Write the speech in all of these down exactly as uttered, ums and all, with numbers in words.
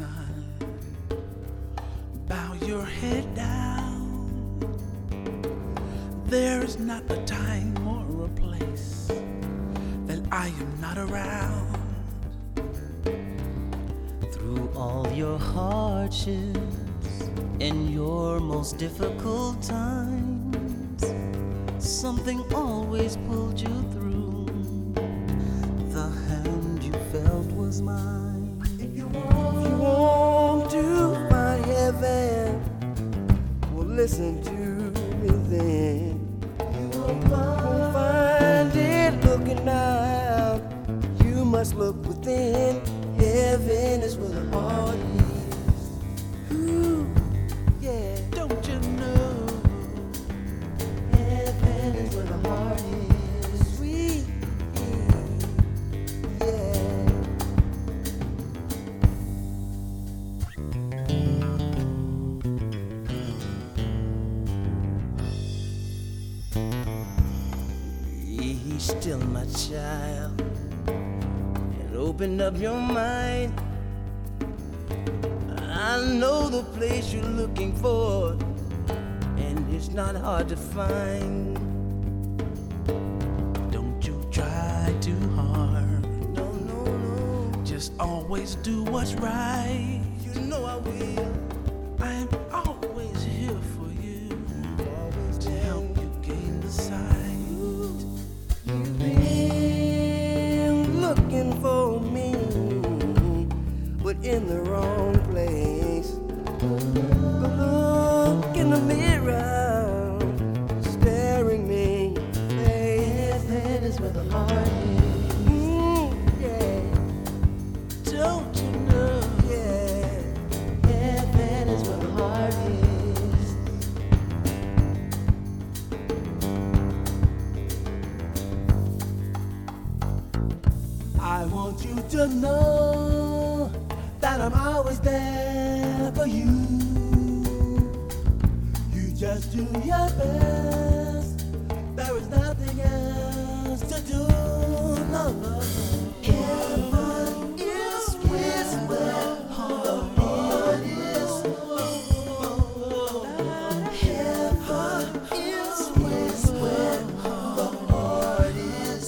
son. Bow your head down. There is not a time or a place that I am not around. Through all your hardships and your most difficult times, something always pulled you through. The hand you felt was mine. If you want, if you want to find heaven, well, listen to me then. You won't find it looking out. You must look within. Heaven is where the heart is. Ooh, yeah. Don't you know? Heaven is where the heart is. Sweet, yeah. Be still, my child, and open up your mind. I know the place you're looking for, and it's not hard to find. Don't you try too hard. No, no, no, Just always do what's right. you know I will. I am always here for you Always to help you gain the sight. You've been looking for me, but in the wrong place. Look in the mirror, staring me. Heaven is where the heart is. Mm, yeah, Don't you know? yeah. Heaven is where the heart is. I want you to know that I'm always there for you. You just do your best. There is nothing else to do. No, no. Heaven is where the heart is. Heaven is where the heart is.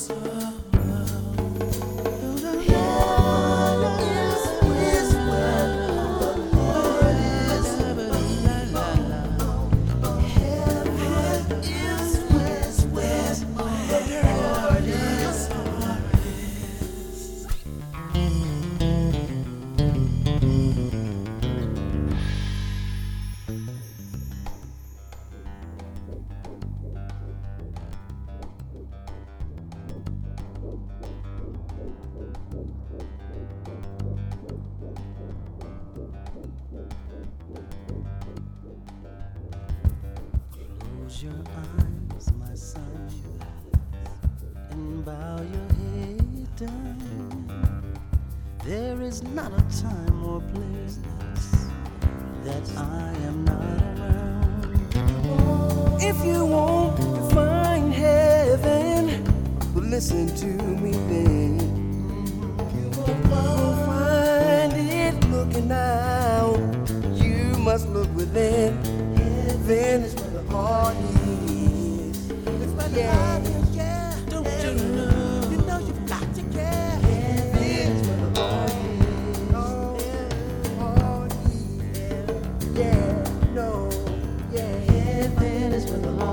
Close your eyes, my son, and bow your head down. There is not a time or place that I am not around. If you want to find heaven, well, listen to me then. You won't find it looking out. You must look within. Heaven is where the heart is. It's where the heart is, yeah. Don't you know? You know you've got to care. Heaven is where the heart is. Oh, yeah. Heart is. Yeah, no, yeah. Heaven is where the heart is.